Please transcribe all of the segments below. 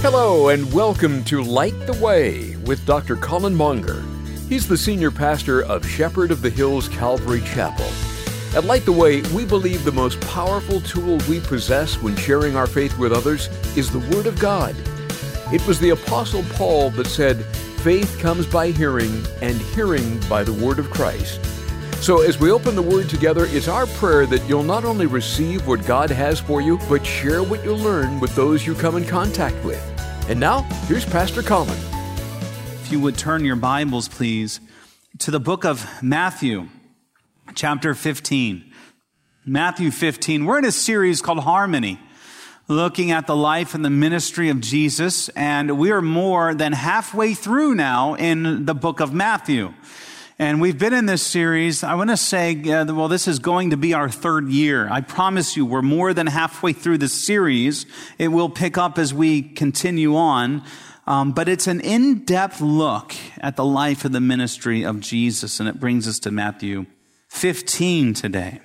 Hello and welcome to Light the Way with Dr. Colin Monger. He's the senior pastor of Shepherd of the Hills Calvary Chapel. At Light the Way, we believe the most powerful tool we possess when sharing our faith with others is the Word of God. It was the Apostle Paul that said, "Faith comes by hearing, and hearing by the Word of Christ." So as we open the Word together, it's our prayer that you'll not only receive what God has for you, but share what you learn with those you come in contact with. And now, here's Pastor Colin. If you would turn your Bibles, please, to the book of Matthew, chapter 15. Matthew 15. We're in a series called Harmony, looking at the life and the ministry of Jesus, and we are more than halfway through now in the book of Matthew. And we've been in this series, I want to say, this is going to be our third year. I promise you, we're more than halfway through this series. It will pick up as we continue on. But it's an in-depth look at the life and the ministry of Jesus. And it brings us to Matthew 15 today.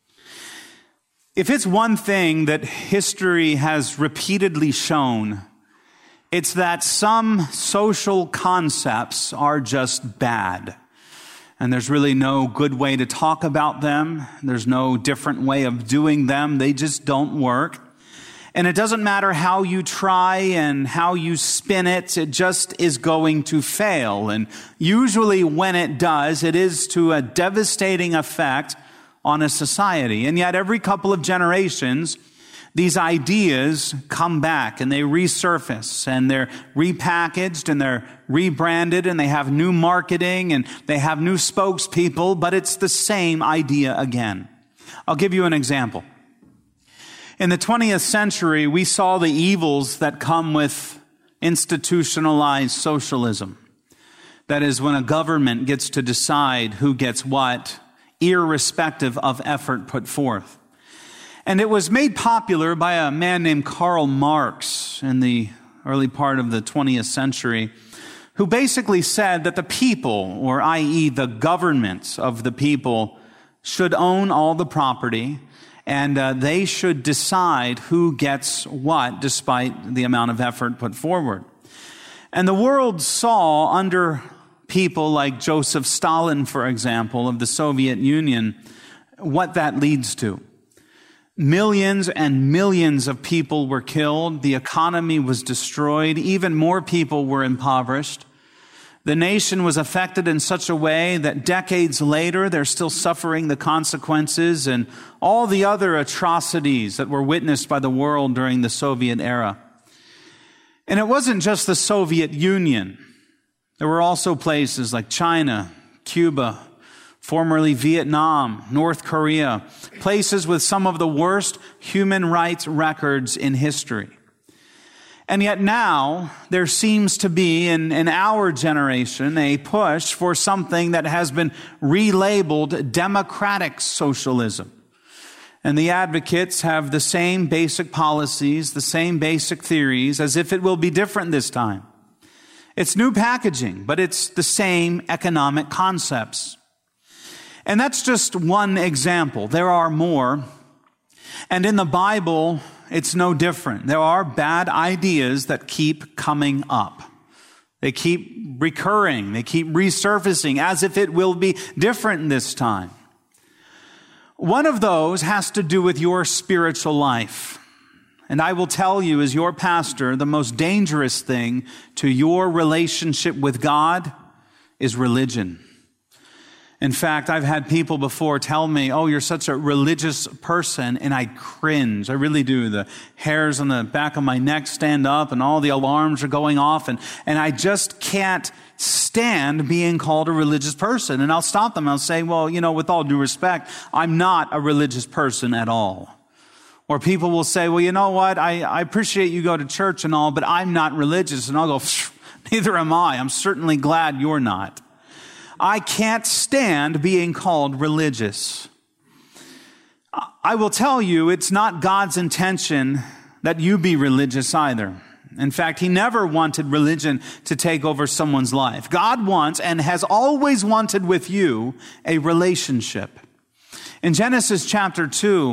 If it's one thing that history has repeatedly shown, it's that some social concepts are just bad. And there's really no good way to talk about them. There's no different way of doing them. They just don't work. And it doesn't matter how you try and how you spin it, it just is going to fail. And usually when it does, it is to a devastating effect on a society. And yet every couple of generations, these ideas come back and they resurface and they're repackaged and they're rebranded and they have new marketing and they have new spokespeople, but it's the same idea again. I'll give you an example. In the 20th century, we saw the evils that come with institutionalized socialism. That is, when a government gets to decide who gets what, irrespective of effort put forth. And it was made popular by a man named Karl Marx in the early part of the 20th century, who basically said that the people, or i.e. the governments of the people, should own all the property, and they should decide who gets what despite the amount of effort put forward. And the world saw under people like Joseph Stalin, for example, of the Soviet Union, what that leads to. Millions and millions of people were killed. The economy was destroyed. Even more people were impoverished. The nation was affected in such a way that decades later, they're still suffering the consequences and all the other atrocities that were witnessed by the world during the Soviet era. And it wasn't just the Soviet Union. There were also places like China, Cuba, formerly Vietnam, North Korea, places with some of the worst human rights records in history. And yet now, there seems to be, in our generation, a push for something that has been relabeled democratic socialism. And the advocates have the same basic policies, the same basic theories, as if it will be different this time. It's new packaging, but it's the same economic concepts. And that's just one example. There are more. And in the Bible, it's no different. There are bad ideas that keep coming up. They keep recurring. They keep resurfacing as if it will be different this time. One of those has to do with your spiritual life. And I will tell you, as your pastor, the most dangerous thing to your relationship with God is religion. In fact, I've had people before tell me, "Oh, you're such a religious person," and I cringe. I really do. The hairs on the back of my neck stand up and all the alarms are going off, and I just can't stand being called a religious person. And I'll stop them. I'll say, "Well, with all due respect, I'm not a religious person at all." Or people will say, "Well, you know what? I appreciate you go to church and all, but I'm not religious." And I'll go, "Neither am I. I'm certainly glad you're not." I can't stand being called religious. I will tell you, it's not God's intention that you be religious either. In fact, He never wanted religion to take over someone's life. God wants and has always wanted with you a relationship. In Genesis chapter 2,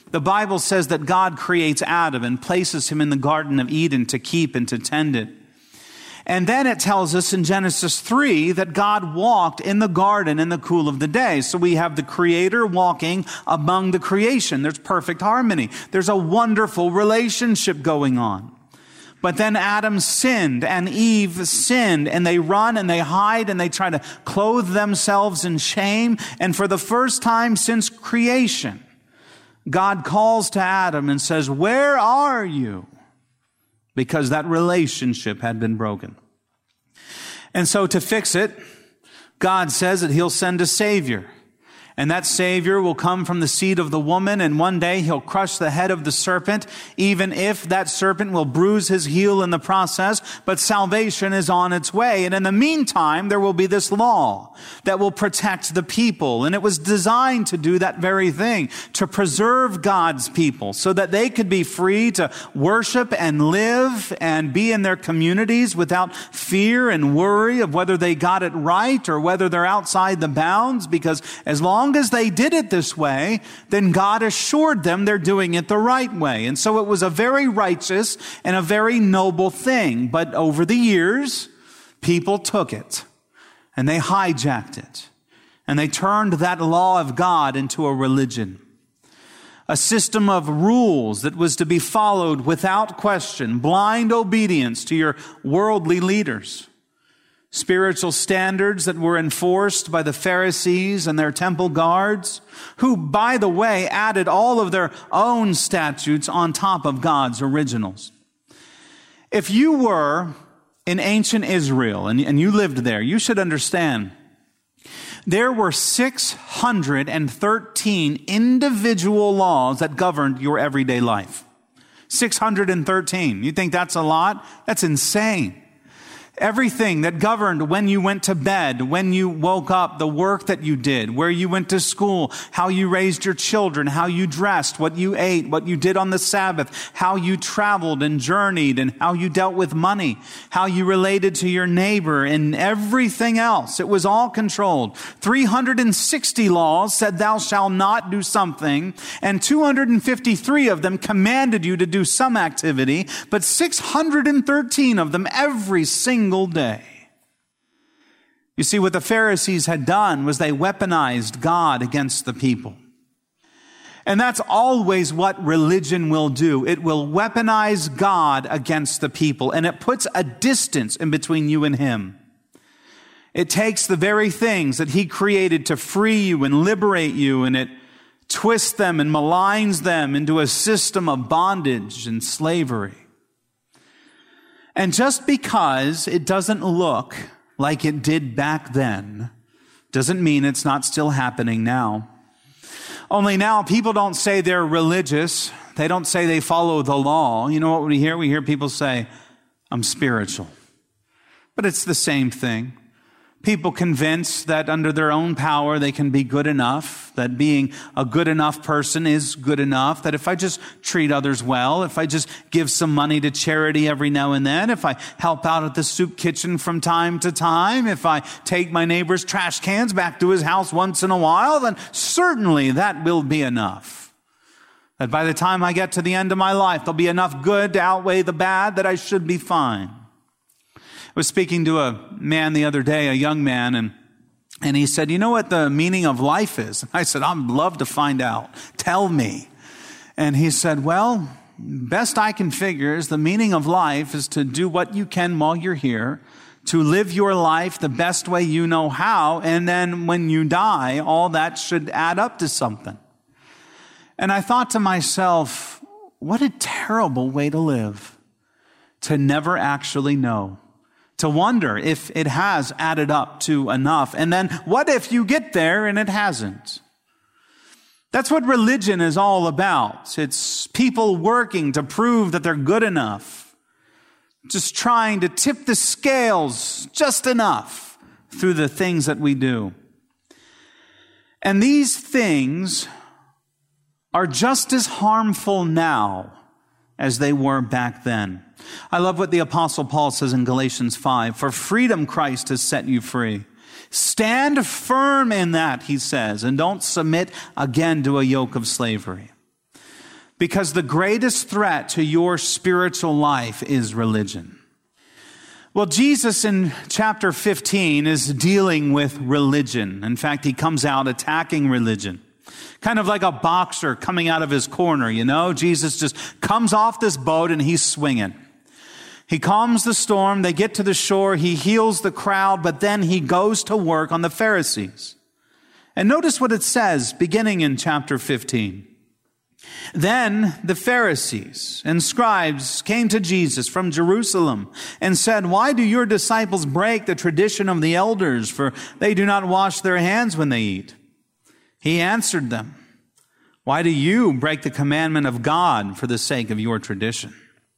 The Bible says that God creates Adam and places him in the Garden of Eden to keep and to tend it. And then it tells us in Genesis 3 that God walked in the garden in the cool of the day. So we have the Creator walking among the creation. There's perfect harmony. There's a wonderful relationship going on. But then Adam sinned and Eve sinned, and they run and they hide and they try to clothe themselves in shame. And for the first time since creation, God calls to Adam and says, "Where are you?" Because that relationship had been broken. And so to fix it, God says that he'll send a Savior. And that Savior will come from the seed of the woman, and one day he'll crush the head of the serpent, even if that serpent will bruise his heel in the process. But salvation is on its way. And in the meantime, there will be this law that will protect the people. And it was designed to do that very thing, to preserve God's people so that they could be free to worship and live and be in their communities without fear and worry of whether they got it right or whether they're outside the bounds. Because as long as they did it this way, then God assured them they're doing it the right way. And so it was a very righteous and a very noble thing. But over the years, people took it and they hijacked it. And they turned that law of God into a religion. A system of rules that was to be followed without question, blind obedience to your worldly leaders. Spiritual standards that were enforced by the Pharisees and their temple guards, who, by the way, added all of their own statutes on top of God's originals. If you were in ancient Israel and you lived there, you should understand there were 613 individual laws that governed your everyday life. 613. You think that's a lot? That's insane. Everything that governed when you went to bed, when you woke up, the work that you did, where you went to school, how you raised your children, how you dressed, what you ate, what you did on the Sabbath, how you traveled and journeyed, and how you dealt with money, how you related to your neighbor, and everything else. It was all controlled. 360 laws said thou shalt not do something, and 253 of them commanded you to do some activity, but 613 of them every single day. You see, what the Pharisees had done was they weaponized God against the people. And that's always what religion will do. It will weaponize God against the people, and it puts a distance in between you and Him. It takes the very things that He created to free you and liberate you, and it twists them and maligns them into a system of bondage and slavery. And just because it doesn't look like it did back then, doesn't mean it's not still happening now. Only now people don't say they're religious. They don't say they follow the law. You know what we hear? We hear people say, "I'm spiritual." But it's the same thing. People convinced that under their own power they can be good enough, that being a good enough person is good enough, that if I just treat others well, if I just give some money to charity every now and then, if I help out at the soup kitchen from time to time, if I take my neighbor's trash cans back to his house once in a while, then certainly that will be enough. That by the time I get to the end of my life, there'll be enough good to outweigh the bad that I should be fine. I was speaking to a man the other day, a young man, and he said, "You know what the meaning of life is?" And I said, "I'd love to find out. Tell me." And he said, "Well, best I can figure is the meaning of life is to do what you can while you're here, to live your life the best way you know how, and then when you die, all that should add up to something." And I thought to myself, what a terrible way to live, to never actually know. To wonder if it has added up to enough. And then what if you get there and it hasn't? That's what religion is all about. It's people working to prove that they're good enough. Just trying to tip the scales just enough through the things that we do. And these things are just as harmful now as they were back then. I love what the Apostle Paul says in Galatians 5. "For freedom Christ has set you free. Stand firm in that," he says, "and don't submit again to a yoke of slavery." Because the greatest threat to your spiritual life is religion. Well, Jesus in chapter 15 is dealing with religion. In fact, he comes out attacking religion. Kind of like a boxer coming out of his corner, you know? Jesus just comes off this boat and he's swinging. He calms the storm. They get to the shore. He heals the crowd, but then he goes to work on the Pharisees. And notice what it says beginning in chapter 15. Then the Pharisees and scribes came to Jesus from Jerusalem and said, "Why do your disciples break the tradition of the elders? For they do not wash their hands when they eat." He answered them, "Why do you break the commandment of God for the sake of your tradition?"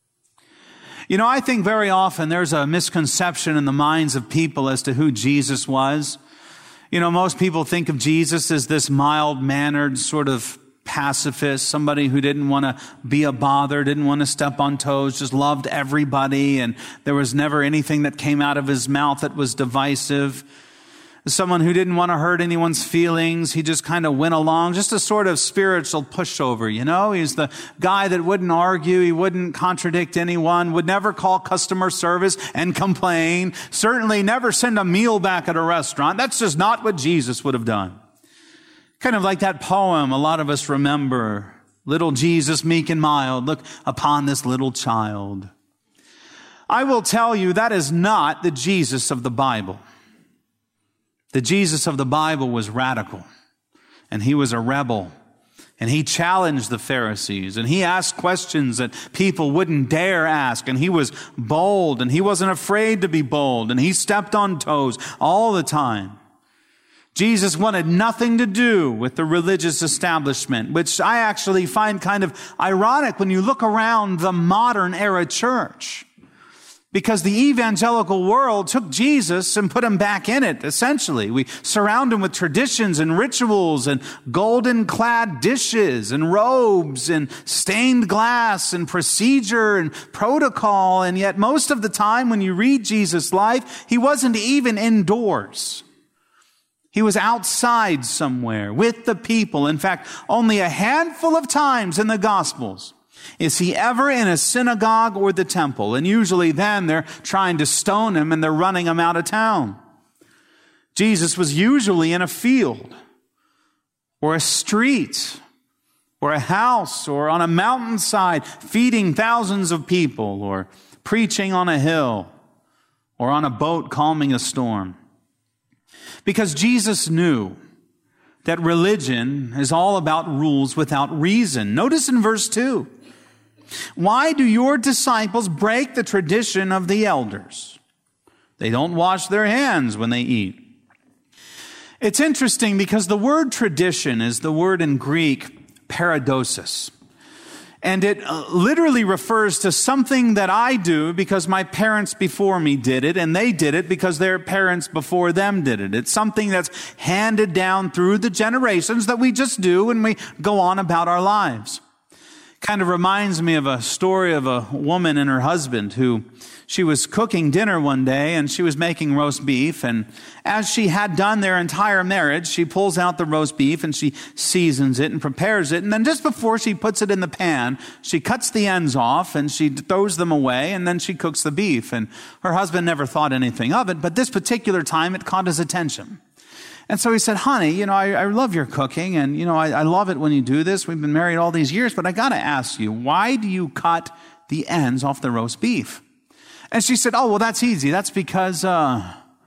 You know, I think very often there's a misconception in the minds of people as to who Jesus was. You know, most people think of Jesus as this mild-mannered sort of pacifist, somebody who didn't want to be a bother, didn't want to step on toes, just loved everybody, and there was never anything that came out of his mouth that was divisive. Someone who didn't want to hurt anyone's feelings. He just kind of went along, just a sort of spiritual pushover, you know? He's the guy that wouldn't argue, he wouldn't contradict anyone, would never call customer service and complain, certainly never send a meal back at a restaurant. That's just not what Jesus would have done. Kind of like that poem a lot of us remember, "Little Jesus, meek and mild, look upon this little child." I will tell you that is not the Jesus of the Bible. The Jesus of the Bible was radical, and he was a rebel, and he challenged the Pharisees, and he asked questions that people wouldn't dare ask, and he was bold, and he wasn't afraid to be bold, and he stepped on toes all the time. Jesus wanted nothing to do with the religious establishment, which I actually find kind of ironic when you look around the modern era church. Because the evangelical world took Jesus and put him back in it, essentially. We surround him with traditions and rituals and golden-clad dishes and robes and stained glass and procedure and protocol. And yet most of the time when you read Jesus' life, he wasn't even indoors. He was outside somewhere with the people. In fact, only a handful of times in the Gospels is he ever in a synagogue or the temple? And usually then they're trying to stone him and they're running him out of town. Jesus was usually in a field or a street or a house or on a mountainside feeding thousands of people or preaching on a hill or on a boat calming a storm. Because Jesus knew that religion is all about rules without reason. Notice in verse 2. "Why do your disciples break the tradition of the elders? They don't wash their hands when they eat." It's interesting because the word tradition is the word in Greek paradosis. And it literally refers to something that I do because my parents before me did it, and they did it because their parents before them did it. It's something that's handed down through the generations that we just do and we go on about our lives. Kind of reminds me of a story of a woman and her husband who she was cooking dinner one day and she was making roast beef. And as she had done their entire marriage, she pulls out the roast beef and she seasons it and prepares it. And then just before she puts it in the pan, she cuts the ends off and she throws them away and then she cooks the beef. And her husband never thought anything of it, but this particular time it caught his attention. And so he said, "Honey, I love your cooking and, I love it when you do this. We've been married all these years, but I got to ask you, why do you cut the ends off the roast beef?" And she said, "Oh, well, that's easy. That's because, Well,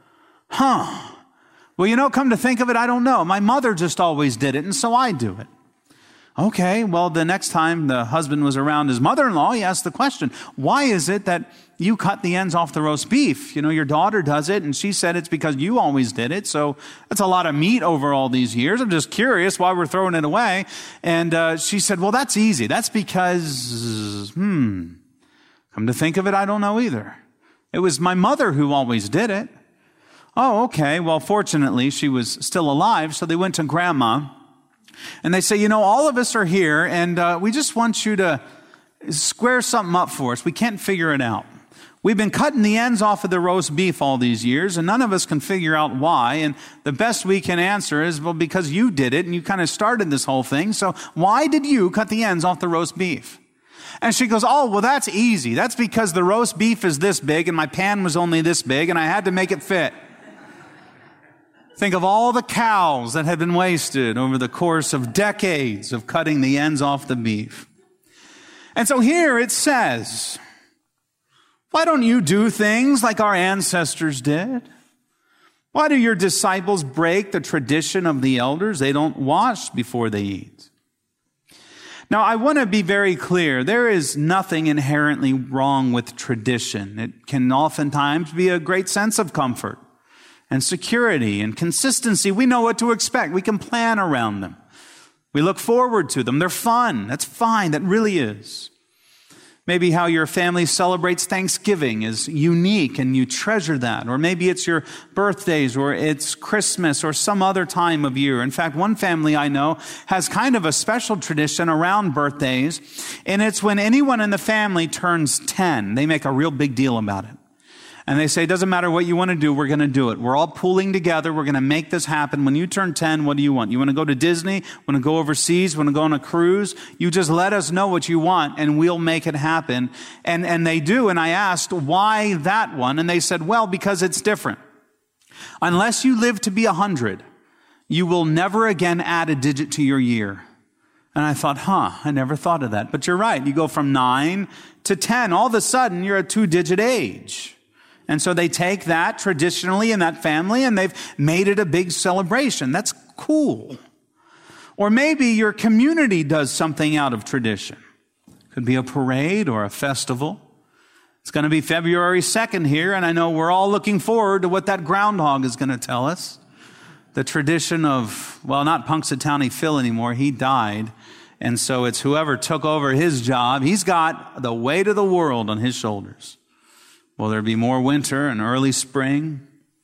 come to think of it, I don't know. My mother just always did it, and so I do it." Okay, well, the next time the husband was around his mother-in-law, he asked the question, "Why is it that you cut the ends off the roast beef? Your daughter does it, and she said it's because you always did it, so that's a lot of meat over all these years. I'm just curious why we're throwing it away." And she said, "Well, that's easy. That's because, come to think of it, I don't know either. It was my mother who always did it." Oh, okay. Well, fortunately, she was still alive, so they went to Grandma. And they say, all of us are here, and we just want you to square something up for us. We can't figure it out. We've been cutting the ends off of the roast beef all these years, and none of us can figure out why. And the best we can answer is, well, because you did it, and you kind of started this whole thing. So why did you cut the ends off the roast beef? And she goes, oh, well, that's easy. That's because the roast beef is this big, and my pan was only this big, and I had to make it fit. Think of all the cows that had been wasted over the course of decades of cutting the ends off the beef. And so here it says, why don't you do things like our ancestors did? Why do your disciples break the tradition of the elders? They don't wash before they eat. Now, I want to be very clear. There is nothing inherently wrong with tradition. It can oftentimes be a great sense of comfort and security and consistency. We know what to expect. We can plan around them. We look forward to them. They're fun. That's fine. That really is. Maybe how your family celebrates Thanksgiving is unique and you treasure that. Or maybe it's your birthdays or it's Christmas or some other time of year. In fact, one family I know has kind of a special tradition around birthdays, and it's when anyone in the family turns 10, they make a real big deal about it. And they say, it doesn't matter what you want to do, we're going to do it. We're all pooling together. We're going to make this happen. When you turn 10, what do you want? You want to go to Disney? Want to go overseas? Want to go on a cruise? You just let us know what you want and we'll make it happen. And they do. And I asked, why that one? And they said, well, because it's different. Unless you live to be 100, you will never again add a digit to your year. And I thought, I never thought of that. But you're right. You go from 9 to 10. All of a sudden, you're a 2-digit age. And so they take that traditionally in that family and they've made it a big celebration. That's cool. Or maybe your community does something out of tradition. Could be a parade or a festival. It's going to be February 2nd here, and I know we're all looking forward to what that groundhog is going to tell us. The tradition of, well, not Punxsutawney Phil anymore. He died. And so it's whoever took over his job. He's got the weight of the world on his shoulders. Will there be more winter and early spring?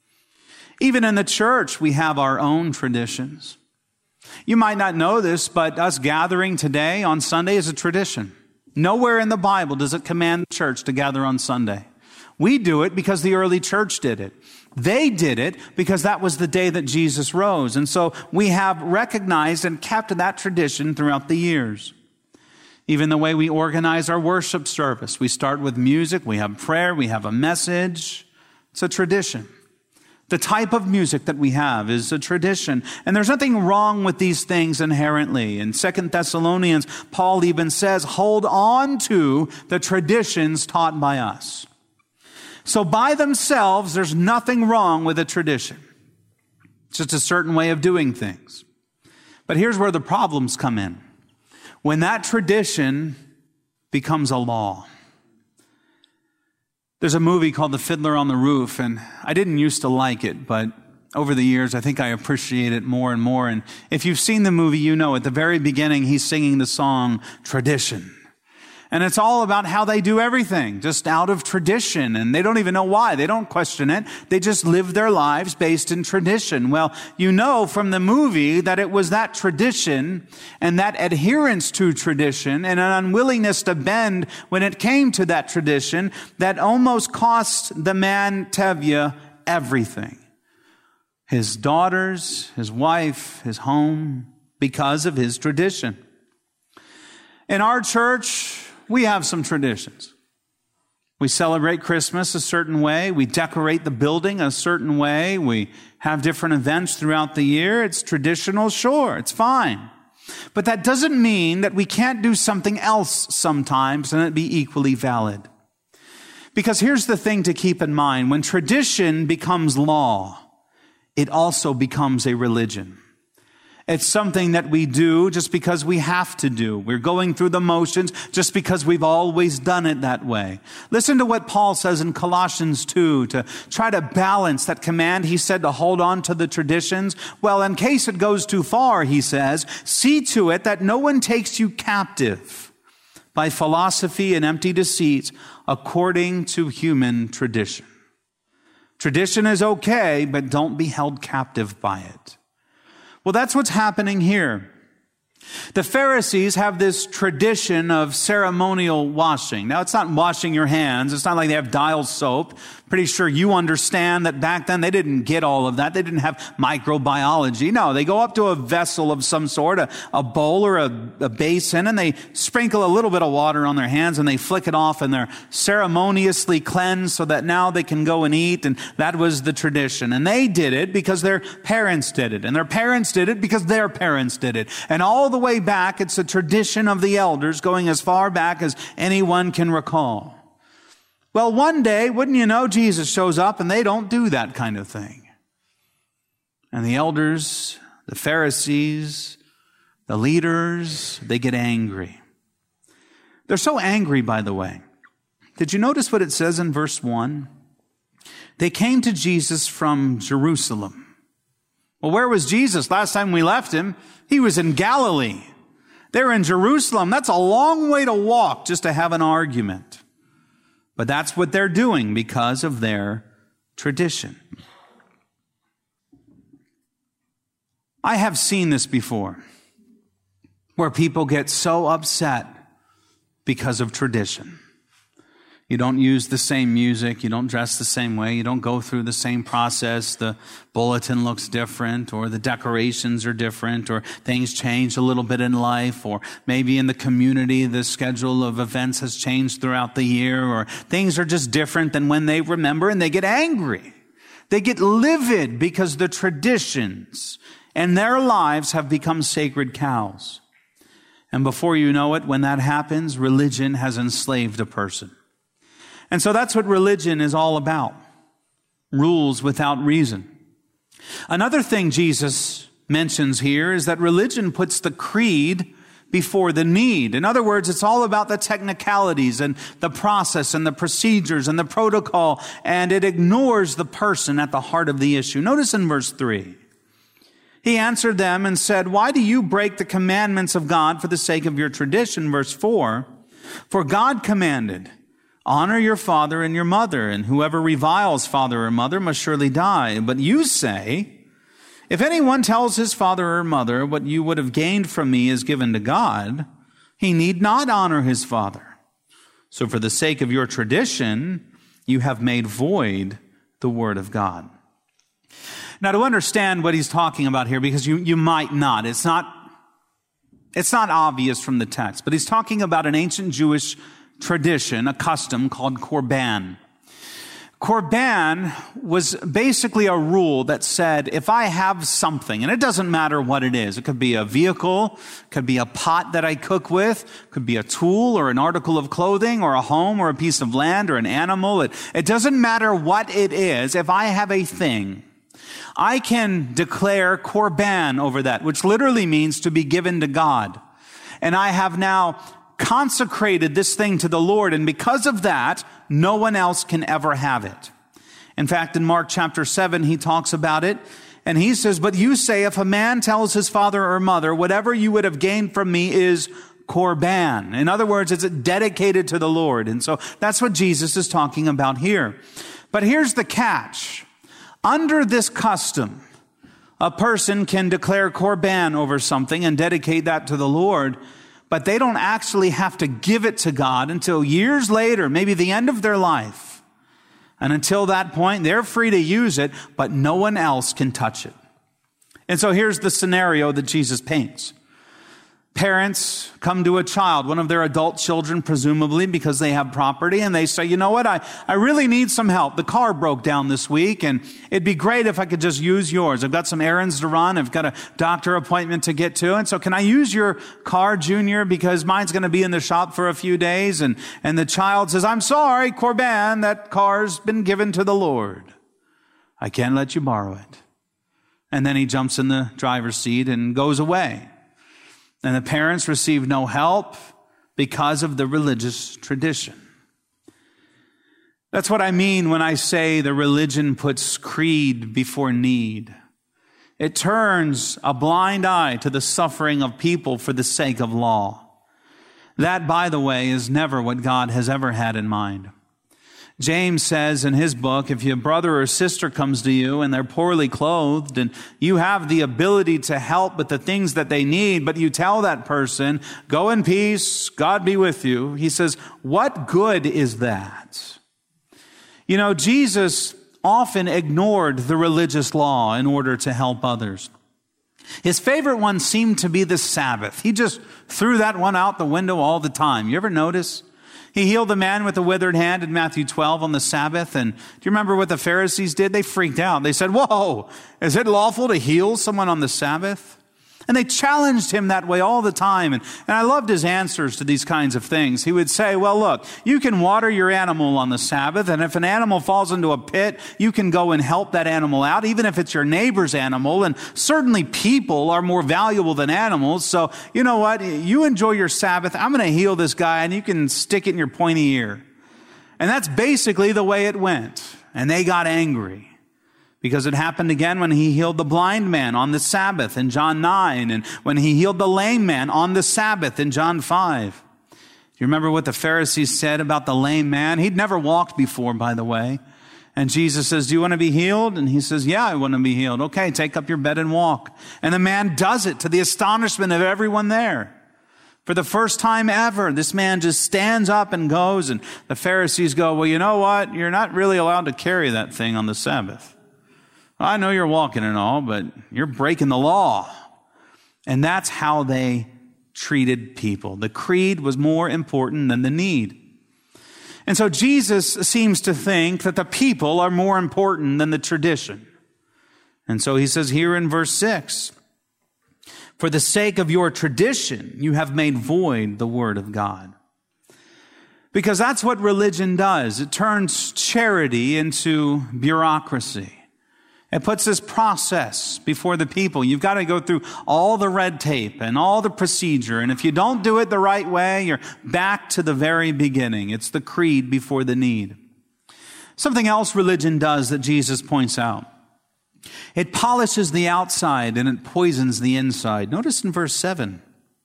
Even in the church, we have our own traditions. You might not know this, but us gathering today on Sunday is a tradition. Nowhere in the Bible does it command the church to gather on Sunday. We do it because the early church did it. They did it because that was the day that Jesus rose. And so we have recognized and kept that tradition throughout the years. Even the way we organize our worship service. We start with music, we have prayer, we have a message. It's a tradition. The type of music that we have is a tradition. And there's nothing wrong with these things inherently. In 2 Thessalonians, Paul even says, hold on to the traditions taught by us. So by themselves, there's nothing wrong with a tradition. It's just a certain way of doing things. But here's where the problems come in. When that tradition becomes a law. There's a movie called The Fiddler on the Roof, and I didn't used to like it, but over the years, I think I appreciate it more and more. And if you've seen the movie, you know at the very beginning, he's singing the song Tradition. And it's all about how they do everything, just out of tradition. And they don't even know why. They don't question it. They just live their lives based in tradition. Well, you know from the movie that it was that tradition and that adherence to tradition and an unwillingness to bend when it came to that tradition that almost cost the man Tevye everything. His daughters, his wife, his home, because of his tradition. In our church, we have some traditions. We celebrate Christmas a certain way. We decorate the building a certain way. We have different events throughout the year. It's traditional, sure, it's fine. But that doesn't mean that we can't do something else sometimes and it be equally valid. Because here's the thing to keep in mind. When tradition becomes law, it also becomes a religion. It's something that we do just because we have to do. We're going through the motions just because we've always done it that way. Listen to what Paul says in Colossians 2 to try to balance that command. He said to hold on to the traditions. Well, in case it goes too far, he says, see to it that no one takes you captive by philosophy and empty deceits according to human tradition. Tradition is okay, but don't be held captive by it. Well, that's what's happening here. The Pharisees have this tradition of ceremonial washing. Now, it's not washing your hands. It's not like they have dial soap. Pretty sure you understand that back then they didn't get all of that. They didn't have microbiology. No, they go up to a vessel of some sort, a bowl or a basin, and they sprinkle a little bit of water on their hands and they flick it off and they're ceremoniously cleansed so that now they can go and eat. And that was the tradition. And they did it because their parents did it. And their parents did it because their parents did it. And all the way back, it's a tradition of the elders going as far back as anyone can recall. Well, one day, wouldn't you know, Jesus shows up and they don't do that kind of thing. And the elders, the Pharisees, the leaders, they get angry. They're so angry, by the way. Did you notice what it says in verse 1? They came to Jesus from Jerusalem. Well, where was Jesus? Last time we left him, he was in Galilee. They're in Jerusalem. That's a long way to walk just to have an argument. But that's what they're doing because of their tradition. I have seen this before, where people get so upset because of tradition. You don't use the same music, you don't dress the same way, you don't go through the same process, the bulletin looks different, or the decorations are different, or things change a little bit in life, or maybe in the community the schedule of events has changed throughout the year, or things are just different than when they remember, and they get angry. They get livid because the traditions in their lives have become sacred cows. And before you know it, when that happens, religion has enslaved a person. And so that's what religion is all about. Rules without reason. Another thing Jesus mentions here is that religion puts the creed before the need. In other words, it's all about the technicalities and the process and the procedures and the protocol, and it ignores the person at the heart of the issue. Notice in verse 3. He answered them and said, "Why do you break the commandments of God for the sake of your tradition?" Verse 4. For God commanded, "Honor your father and your mother, and whoever reviles father or mother must surely die." But you say, "If anyone tells his father or mother, what you would have gained from me is given to God, he need not honor his father. So for the sake of your tradition, you have made void the word of God." Now, to understand what he's talking about here, because you might not, it's not obvious from the text, but he's talking about an ancient Jewish tradition, a custom called Korban. Korban was basically a rule that said, if I have something, and it doesn't matter what it is, it could be a vehicle, could be a pot that I cook with, could be a tool or an article of clothing or a home or a piece of land or an animal. It doesn't matter what it is. If I have a thing, I can declare Korban over that, which literally means to be given to God. And I have now consecrated this thing to the Lord, and because of that, no one else can ever have it. In fact, in Mark chapter 7, he talks about it, and he says, "But you say, if a man tells his father or mother, whatever you would have gained from me is Korban." In other words, it's dedicated to the Lord. And so that's what Jesus is talking about here. But here's the catch. Under this custom, a person can declare Korban over something and dedicate that to the Lord, but they don't actually have to give it to God until years later, maybe the end of their life. And until that point, they're free to use it, but no one else can touch it. And so here's the scenario that Jesus paints. Parents come to a child, one of their adult children, presumably because they have property, and they say, "You know what, I really need some help. The car broke down this week, and it'd be great if I could just use yours. I've got some errands to run. I've got a doctor appointment to get to. And so can I use your car, Junior, because mine's going to be in the shop for a few days?" And the child says, "I'm sorry, Korban, that car's been given to the Lord. I can't let you borrow it." And then he jumps in the driver's seat and goes away. And the parents receive no help because of the religious tradition. That's what I mean when I say the religion puts creed before need. It turns a blind eye to the suffering of people for the sake of law. That, by the way, is never what God has ever had in mind. James says in his book, if your brother or sister comes to you and they're poorly clothed and you have the ability to help with the things that they need, but you tell that person, go in peace, God be with you. He says, what good is that? You know, Jesus often ignored the religious law in order to help others. His favorite one seemed to be the Sabbath. He just threw that one out the window all the time. You ever notice? He healed the man with the withered hand in Matthew 12 on the Sabbath. And do you remember what the Pharisees did? They freaked out. They said, whoa, is it lawful to heal someone on the Sabbath? And they challenged him that way all the time. And I loved his answers to these kinds of things. He would say, well, look, you can water your animal on the Sabbath. And if an animal falls into a pit, you can go and help that animal out, even if it's your neighbor's animal. And certainly people are more valuable than animals. So you know what? You enjoy your Sabbath. I'm going to heal this guy and you can stick it in your pointy ear. And that's basically the way it went. And they got angry. Because it happened again when he healed the blind man on the Sabbath in John 9, and when he healed the lame man on the Sabbath in John 5. Do you remember what the Pharisees said about the lame man? He'd never walked before, by the way. And Jesus says, do you want to be healed? And he says, yeah, I want to be healed. Okay, take up your bed and walk. And the man does it to the astonishment of everyone there. For the first time ever, this man just stands up and goes, and the Pharisees go, well, you know what? You're not really allowed to carry that thing on the Sabbath. I know you're walking and all, but you're breaking the law. And that's how they treated people. The creed was more important than the need. And so Jesus seems to think that the people are more important than the tradition. And so he says here in verse 6, for the sake of your tradition, you have made void the word of God. Because that's what religion does. It turns charity into bureaucracy. It puts this process before the people. You've got to go through all the red tape and all the procedure. And if you don't do it the right way, you're back to the very beginning. It's the creed before the need. Something else religion does that Jesus points out. It polishes the outside and it poisons the inside. Notice in verse 7.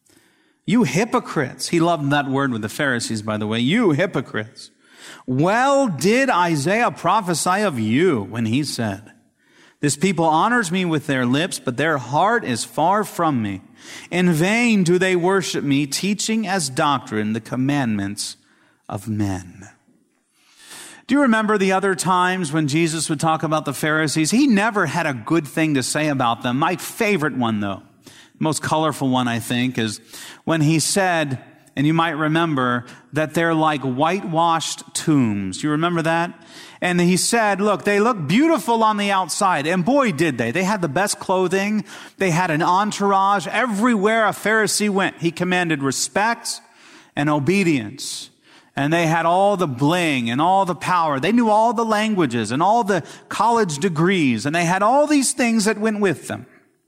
You hypocrites. He loved that word with the Pharisees, by the way. You hypocrites. Well did Isaiah prophesy of you when he said, this people honors me with their lips, but their heart is far from me. In vain do they worship me, teaching as doctrine the commandments of men. Do you remember the other times when Jesus would talk about the Pharisees? He never had a good thing to say about them. My favorite one, though, most colorful one, I think, is when he said, and you might remember, that they're like whitewashed tombs. You remember that? And he said, look, they look beautiful on the outside. And boy, did they. They had the best clothing. They had an entourage. Everywhere a Pharisee went, he commanded respect and obedience. And they had all the bling and all the power. They knew all the languages and all the college degrees. And they had all these things that went with them.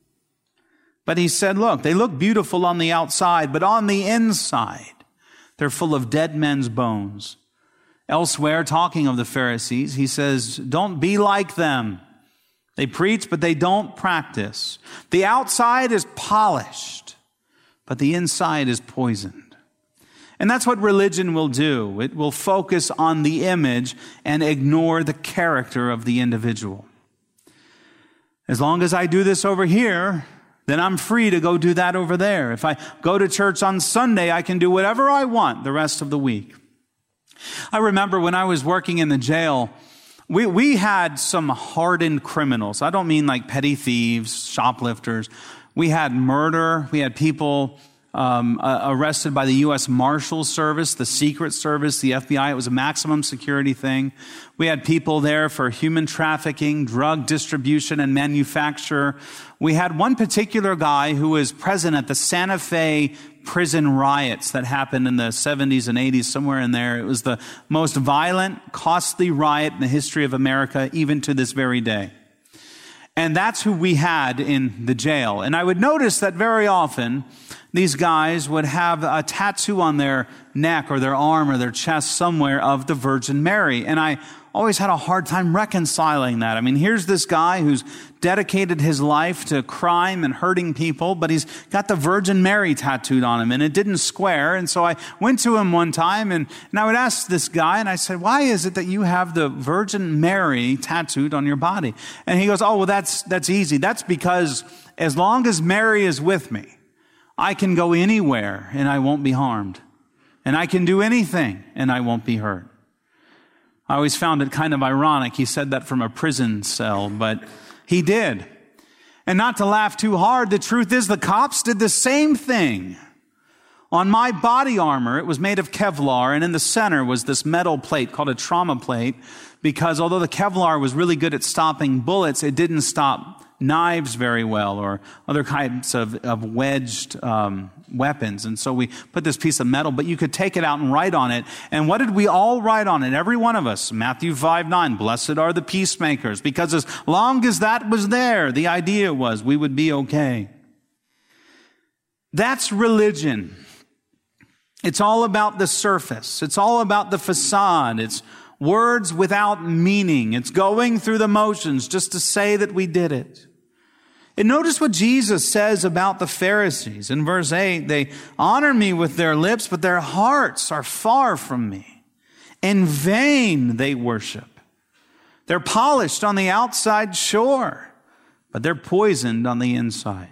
But he said, look, they look beautiful on the outside, but on the inside, they're full of dead men's bones. Elsewhere, talking of the Pharisees, he says, don't be like them. They preach, but they don't practice. The outside is polished, but the inside is poisoned. And that's what religion will do. It will focus on the image and ignore the character of the individual. As long as I do this over here, then I'm free to go do that over there. If I go to church on Sunday, I can do whatever I want the rest of the week. I remember when I was working in the jail, we had some hardened criminals. I don't mean like petty thieves, shoplifters. We had murder. We had people arrested by the U.S. Marshals Service, the Secret Service, the FBI. It was a maximum security thing. We had people there for human trafficking, drug distribution, and manufacture. We had one particular guy who was present at the Santa Fe prison riots that happened in the 70s and 80s, somewhere in there. It was the most violent, costly riot in the history of America, even to this very day. And that's who we had in the jail. And I would notice that very often, these guys would have a tattoo on their neck or their arm or their chest somewhere of the Virgin Mary. And I always had a hard time reconciling that. I mean, here's this guy who's dedicated his life to crime and hurting people, but he's got the Virgin Mary tattooed on him, and it didn't square. And so I went to him one time, and I would ask this guy, and I said, why is it that you have the Virgin Mary tattooed on your body? And he goes, oh, well, that's easy. That's because as long as Mary is with me, I can go anywhere and I won't be harmed. And I can do anything and I won't be hurt. I always found it kind of ironic. He said that from a prison cell, but he did. And not to laugh too hard, the truth is the cops did the same thing. On my body armor, it was made of Kevlar, and in the center was this metal plate called a trauma plate, because although the Kevlar was really good at stopping bullets, it didn't stop knives very well or other kinds of wedged weapons. And so we put this piece of metal, but you could take it out and write on it. And what did we all write on it? Every one of us. Matthew 5:9, blessed are the peacemakers. Because as long as that was there, the idea was we would be okay. That's religion. It's all about the surface. It's all about the facade. It's words without meaning. It's going through the motions just to say that we did it. And notice what Jesus says about the Pharisees. In verse 8, they honor me with their lips, but their hearts are far from me. In vain they worship. They're polished on the outside, sure, but they're poisoned on the inside.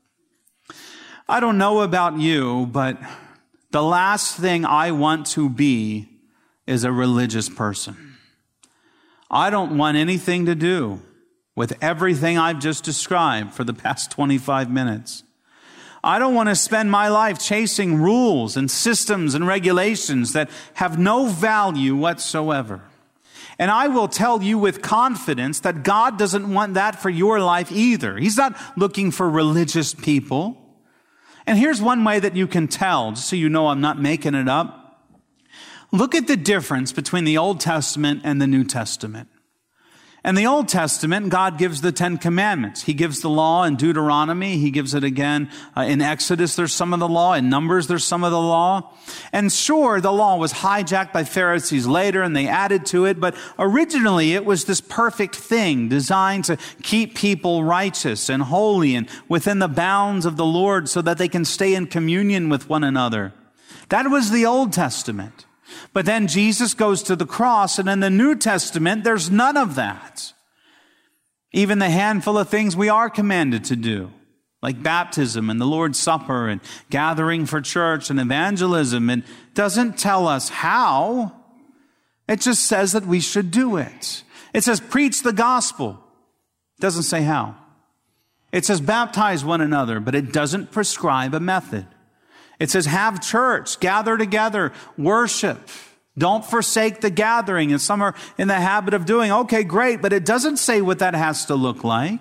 I don't know about you, but the last thing I want to be is a religious person. I don't want anything to do with everything I've just described for the past 25 minutes. I don't want to spend my life chasing rules and systems and regulations that have no value whatsoever. And I will tell you with confidence that God doesn't want that for your life either. He's not looking for religious people. And here's one way that you can tell, just so you know I'm not making it up. Look at the difference between the Old Testament and the New Testament. In the Old Testament, God gives the 10 Commandments. He gives the law in Deuteronomy. He gives it again in Exodus. There's some of the law. In Numbers, there's some of the law. And sure, the law was hijacked by Pharisees later, and they added to it. But originally, it was this perfect thing designed to keep people righteous and holy and within the bounds of the Lord so that they can stay in communion with one another. That was the Old Testament. But then Jesus goes to the cross, and in the New Testament, there's none of that. Even the handful of things we are commanded to do, like baptism and the Lord's Supper and gathering for church and evangelism, it doesn't tell us how. It just says that we should do it. It says preach the gospel. It doesn't say how. It says baptize one another, but it doesn't prescribe a method. It says have church, gather together, worship. Don't forsake the gathering. And some are in the habit of doing, okay, great, but it doesn't say what that has to look like.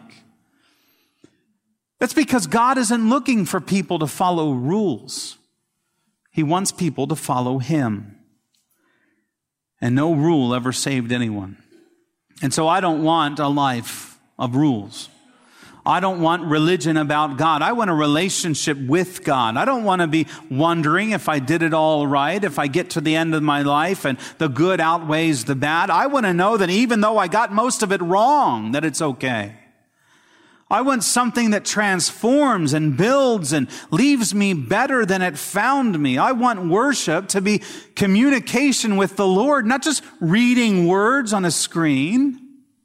That's because God isn't looking for people to follow rules. He wants people to follow Him. And no rule ever saved anyone. And so I don't want a life of rules. I don't want religion about God. I want a relationship with God. I don't want to be wondering if I did it all right, if I get to the end of my life and the good outweighs the bad. I want to know that even though I got most of it wrong, that it's okay. I want something that transforms and builds and leaves me better than it found me. I want worship to be communication with the Lord, not just reading words on a screen.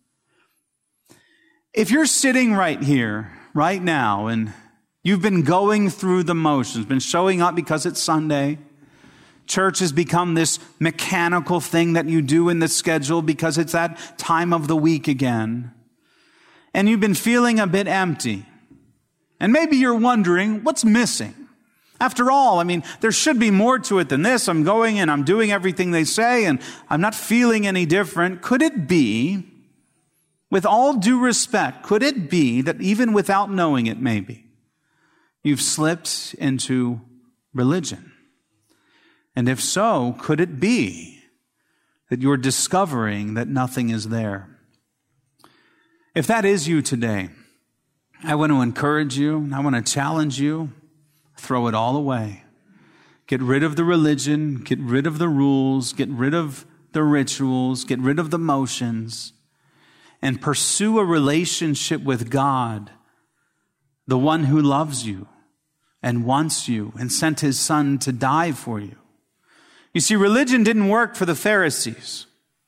If you're sitting right here, right now, and you've been going through the motions, been showing up because it's Sunday, church has become this mechanical thing that you do in the schedule because it's that time of the week again, and you've been feeling a bit empty, and maybe you're wondering, what's missing? After all, I mean, there should be more to it than this. I'm going and I'm doing everything they say, and I'm not feeling any different. Could it be, with all due respect, could it be that even without knowing it, maybe, you've slipped into religion? And if so, could it be that you're discovering that nothing is there? If that is you today, I want to encourage you, I want to challenge you, throw it all away. Get rid of the religion, get rid of the rules, get rid of the rituals, get rid of the motions, and pursue a relationship with God, the one who loves you and wants you and sent his Son to die for you. You see, religion didn't work for the Pharisees,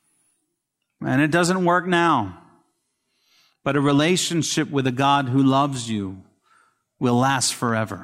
and it doesn't work now. But a relationship with a God who loves you will last forever.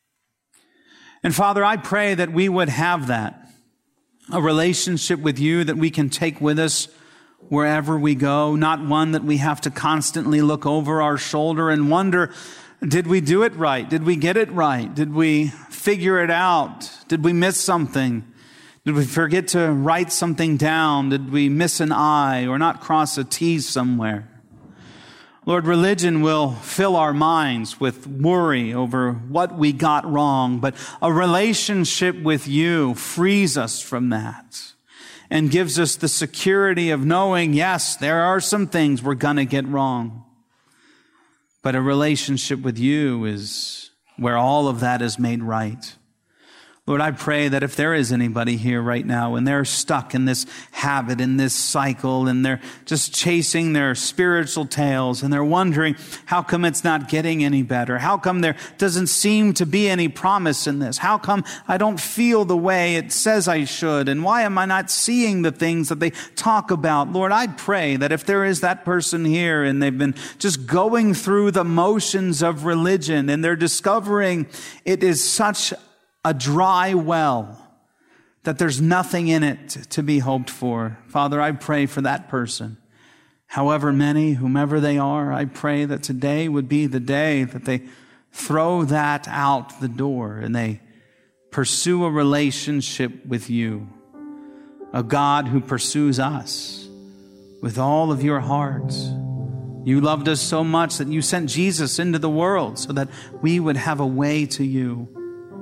And Father, I pray that we would have that, a relationship with you that we can take with us wherever we go, not one that we have to constantly look over our shoulder and wonder, did we do it right? Did we get it right? Did we figure it out? Did we miss something? Did we forget to write something down? Did we miss an I or not cross a T somewhere? Lord, religion will fill our minds with worry over what we got wrong, but a relationship with you frees us from that and gives us the security of knowing, yes, there are some things we're going to get wrong. But a relationship with you is where all of that is made right. Lord, I pray that if there is anybody here right now and they're stuck in this habit, in this cycle, and they're just chasing their spiritual tails and they're wondering, how come it's not getting any better? How come there doesn't seem to be any promise in this? How come I don't feel the way it says I should? And why am I not seeing the things that they talk about? Lord, I pray that if there is that person here and they've been just going through the motions of religion and they're discovering it is such a dry well, that there's nothing in it to be hoped for. Father, I pray for that person. However many, whomever they are, I pray that today would be the day that they throw that out the door and they pursue a relationship with you, a God who pursues us with all of your heart. You loved us so much that you sent Jesus into the world so that we would have a way to you.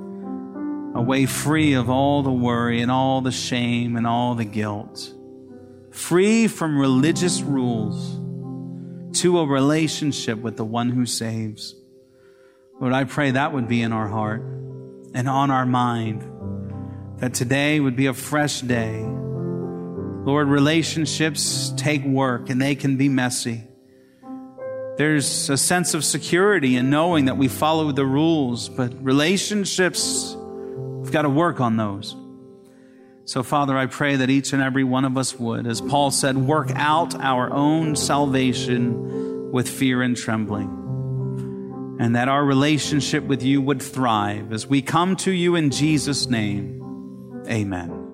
A way free of all the worry and all the shame and all the guilt. Free from religious rules to a relationship with the one who saves. Lord, I pray that would be in our heart and on our mind. That today would be a fresh day. Lord, relationships take work and they can be messy. There's a sense of security in knowing that we follow the rules, but relationships, we've got to work on those. So, Father, I pray that each and every one of us would, as Paul said, work out our own salvation with fear and trembling. And that our relationship with you would thrive as we come to you in Jesus' name. Amen.